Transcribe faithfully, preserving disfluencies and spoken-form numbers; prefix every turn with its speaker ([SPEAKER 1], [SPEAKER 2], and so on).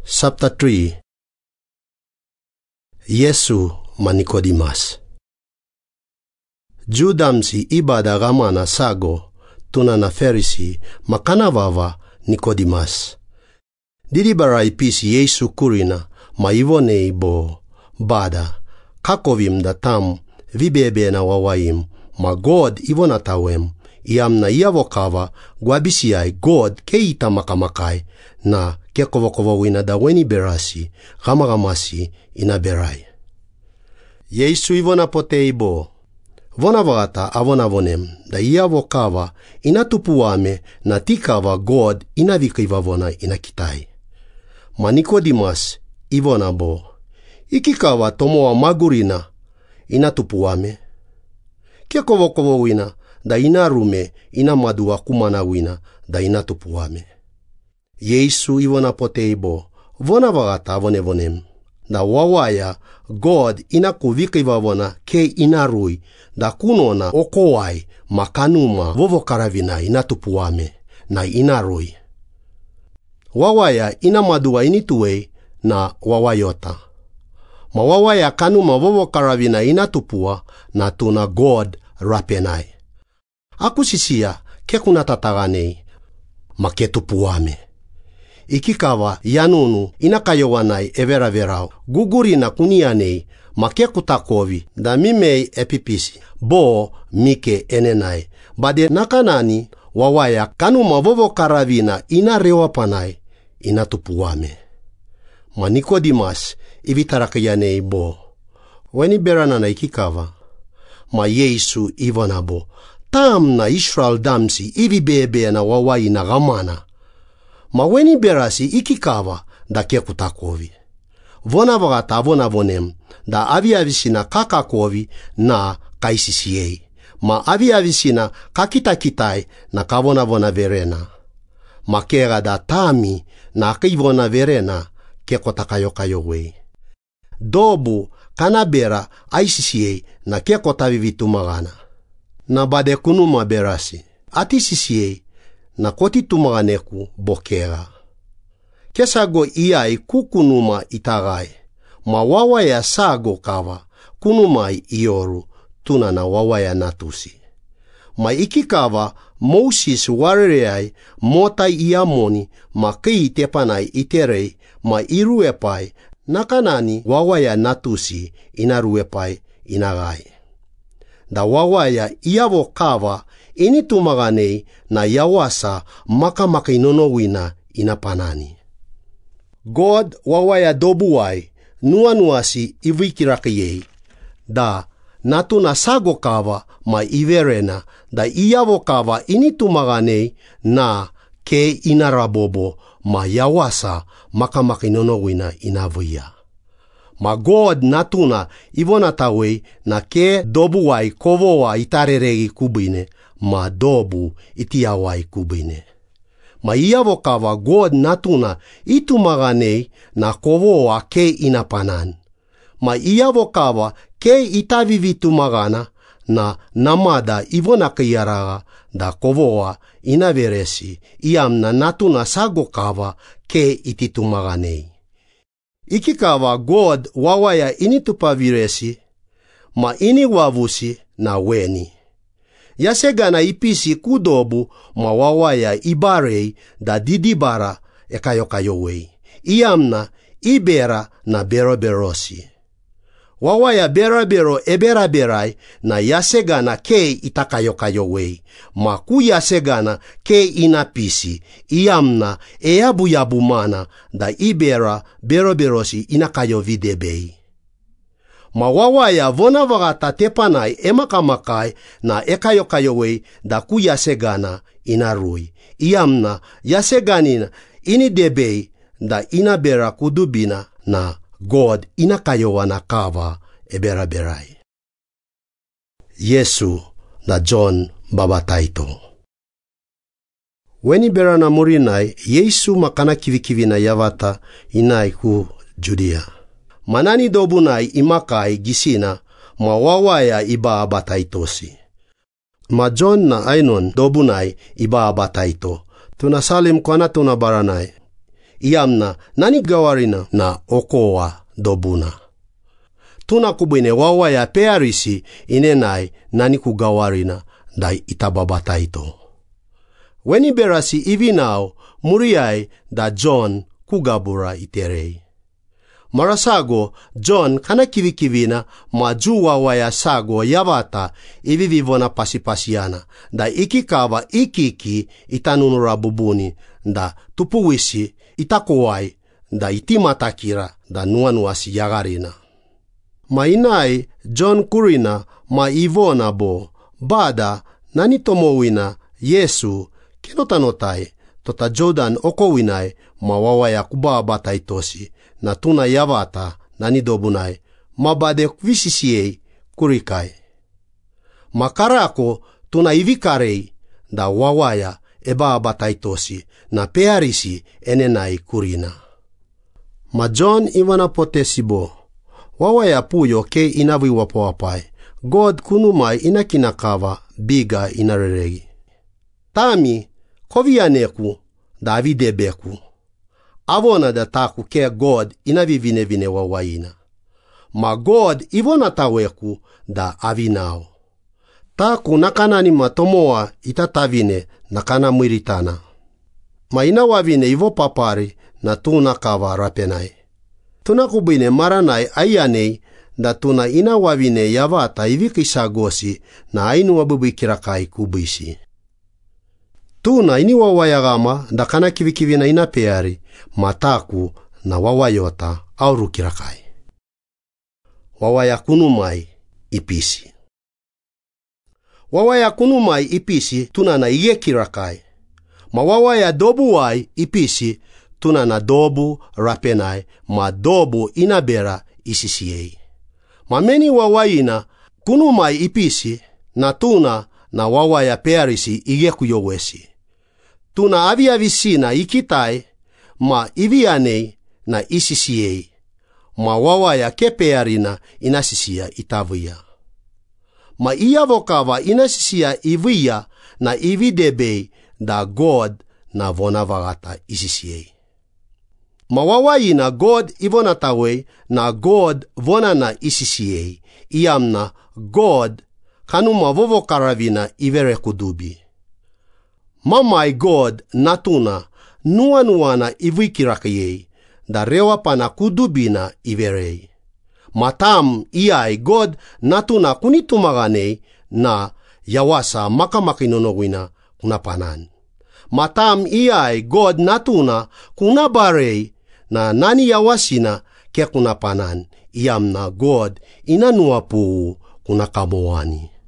[SPEAKER 1] Chapter three. Yesu ma Nikodemas. Judamsi ibada gamana sago tuna na Ferisi makanavava Nikodemas. Didi barai pisi Yesu kurina ma ivone ibo bada kakovim datam vibebe na wawaim ma God ivona tawem iam na iavokava guabisiai God keita makamakai na kekovokovowina da weni berasi gamagamasi ina berai. Yesu ivona pote ibo vona vagata avona vonem da iavokava inatupuame na tikava God inavikivavona inakitai. Ma Nikodemas ivona bo ikikava tomoa magurina inatupuame kekovokovowina da inarume inamadua kumanawina da inatupuame. Yesu ivona pote ibo vona vagata avone vonem da wawaya God inakuvikivavona ke inarui da kunona okowai makanuma vovokaravina inatupuame na inarui. Wawaya inamadua inituei na wawayota. Ma wawaya kanuma vovokaravina inatupua na tuna God rapenai. Akusisia kekuna tataganei maketupuame. Ikikava yanunu inakayowanai everaverao gugurina kunianei makekutakovi da mimei epipisi bo mike enenai bade nakanani wawaya kanuma vovokaravina inarewapanai inatupuame. Ma Nikodemas ivitarakyanei bo weni beranana ikikava ma Yesu ivonabo tam na Israel damsi ivibebe na wawai na gamana ma weni berasi ikikava da kekutakovi vona vagata vona vonem da aviavisina kakakovi na kaisisiei ma aviavisina kakitakitai na kavona vona verena ma kera da tami na kivona verena kekotakayokayowe dobu kanabera aisisiei na kekotavivitumagana na bade kunuma berasi atisisiei na kotitumaganeku bokera kesago iai kukunuma itagai ma wawaya sago kava kunumai ioru tuna na wawaya natusi ma ikikava Moses warereai motai iamoni ma kei tepanai iterei ma iruepai nakanani wawaya natusi inaruepai inagai da wawaya iavokava initumaganei na yawasa makamaka inonowina inapanani. God wawaya dobuai nuanuasi ivikirakiyei da natuna sagokava ma iverena da iavokava initumaganei na ke inarabobo ma yawasa makamaka inonowina inavuya. Ma God natuna ivonatawei na ke dobuai kovoa itareregi kubine ma dobu itiawai kubine. Ma iavokava God natuna itumaganei na kovoa ke inapanan. Ma iavokava ke itavivitumagana na namada ivonakiyaraga da kovoa inaveresi iam na natuna sagokava ke ititumaganei. Ikikava God wawaya initupaviresi ma iniwavusi na weni. Yasegana ipisi kudobu ma wawaya ibarei da didibara ekayokayowei. Iamna ibera na beroberosi. Wawaya berabero eberaberai na yasegana ke itakayokayowei. Ma ku yasegana ke inapisi. Iamna eabuyabumana da ibera beroberosi inakayovidebei. Ma wawaya vona vagata tepanai emakamakai na ekayokayowei da ku yasegana inarui. Iamna yaseganina inidebei da inabera kudubina na God inakayowana kava eberaberai. Yesu na John babataito. Weni berana murinai Yesu makana kivikivina yavata inai ku Judea. Manani dobunai imakai gisina ma wawaya iba abataitosi. Ma John na ainon dobunai iba abataito. Tuna salim kwana tuna baranai. Iamna nani gawarina na okoa dobuna. Tuna kubwene wawaya pearisi inenai nani kugawarina da itababata ito. Weni berasi ivinao muriai da John kugabura iterei. Marasago John kana kivikivina maju wawaya sago yavata ivivivona pasipasiana da ikikava ikiki itanunura bubuni da tupuwisi itakowai da itimatakira da nuanuasi yagarina. Mainai John kurina ma ivona bo bada nani tomowina Yesu kenotanotai tota Jordan okowinai ma wawaya kubabata itosi na tuna yavata nani dobunai mabade visisiei kurikai. Makarako tuna ivikarei da wawaya eba abataitosi na pearisi enenai kurina. Ma John ivana potesibo wawaya puyo ke inavi wapoapai God kunumai inakinakava biga inareregi. Tami kovianeku da avidebeku avona da taku ke God inavivine vine wawaina. Ma God ivona taweku da avinao. Taku nakanani matomoa itatavine nakana mwiritana. Ma ina wavine ivo papari na tuna kava rapenai. Tuna kubine maranai ayanei da tuna ina wavine yavata ivikisagosi na ainu wabubikirakai kubisi. Tuna ini wawayagama da kana kivikivina ina peari mataku na wawayota aurukirakai. Wawaya kunumai ipisi. Wawaya kunumai ipisi tuna na iyekirakai. Ma wawaya dobuwai ipisi tuna na dobu rapenai ma dobu inabera isisiei. Ma meni wawayina kunumai ipisi na tuna na wawaya pearisi iyekuyowesi. Tuna aviavisina ikitai ma ivianei na isisiei. Ma wawaya kepearina inasisia itavia. Ma iyavokava inasisia ivia na ividebei da God na vonavagata isisiei. Ma wawayina God ivonatawei na God vonana isisiei. Iamna God kanuma vovokaravina ivere kudubi. Mamai God natuna nuanuana ivikirakayei da rewa pana kudubina iverei. Matam iai God natuna kunitumaganei na yawasa makamakinonowina kunapanan. Matam iai God natuna kunabarei na nani yawasina ke kunapanan. Iamna God inanuapu kunakaboani.